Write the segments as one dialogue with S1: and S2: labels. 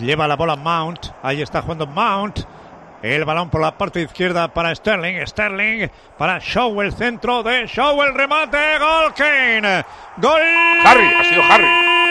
S1: Lleva la bola Mount. Ahí está jugando Mount. El balón por la parte izquierda para Sterling. Sterling para Shaw, el centro de Shaw, el remate. Gol Kane. Gol.
S2: Harry, ha sido Harry.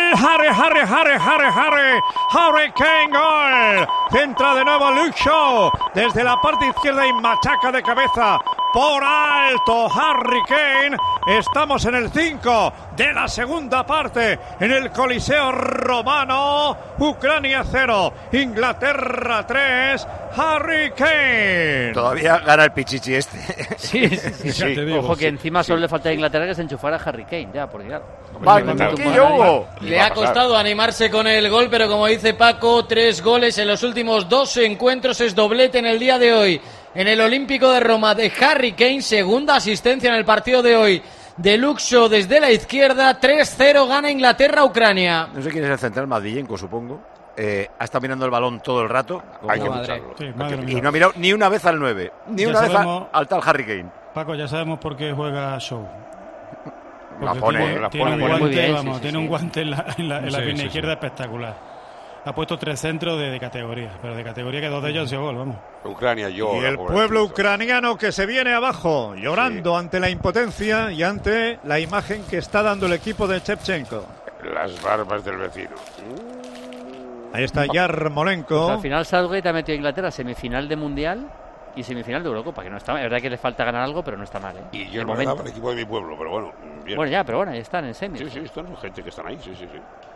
S1: Harry Kane, gol. Centra de nuevo Luke Shaw desde la parte izquierda y machaca de cabeza por alto Harry Kane. Estamos en el 5 de la segunda parte en el Coliseo Romano. Ucrania 0, Inglaterra 3. Harry Kane.
S2: Todavía gana el pichichi este.
S3: Sí. Ojo que encima solo le falta a Inglaterra que se enchufara a Harry Kane, ya, por Dios.
S4: Le ha costado animarse con el gol, pero como dice Paco, 3 goles en los últimos 2 encuentros, es doblete en el día de hoy en el Olímpico de Roma de Harry Kane, segunda asistencia en el partido de hoy de Luke Shaw desde la izquierda. 3-0 gana Inglaterra-Ucrania.
S2: No sé quién es el central, Madvillenko, supongo. Ha estado mirando el balón todo el rato. Hay que lucharlo.
S5: Sí,
S2: y no ha mirado ni una vez al 9, ni
S5: Ya
S2: una
S5: sabemos,
S2: vez al tal Harry Kane.
S5: Paco, ya sabemos por qué juega Shaw.
S2: La pone
S5: Tiene
S3: muy bien,
S5: un guante en la pierna
S1: sí.
S5: izquierda espectacular. Ha puesto 3 centros de categoría, pero de categoría que 2 de ellos han sido gol, vamos.
S6: Ucrania,
S1: Y el pueblo ucraniano que se viene abajo, llorando ante la impotencia y ante la imagen que está dando el equipo de Shevchenko.
S6: Las barbas del vecino.
S1: Ahí está Yarmolenko.
S3: Pues al final Southgate ha metido a Inglaterra semifinal de Mundial y semifinal de Eurocopa, que no está mal. Es verdad que le falta ganar algo, pero no está mal, ¿eh?
S6: Y yo no me daba el equipo de mi pueblo, pero bueno, bien.
S3: Bueno, ya, pero bueno, ahí están en semis.
S6: Sí, están gente que están ahí, sí.